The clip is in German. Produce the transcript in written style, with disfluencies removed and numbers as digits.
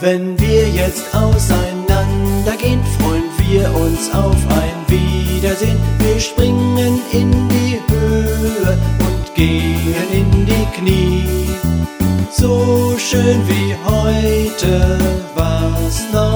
Wenn wir jetzt auseinandergehen, freuen wir uns auf ein Wiedersehen. Wir springen in die Höhe und gehen in die Knie. So schön wie heute war's noch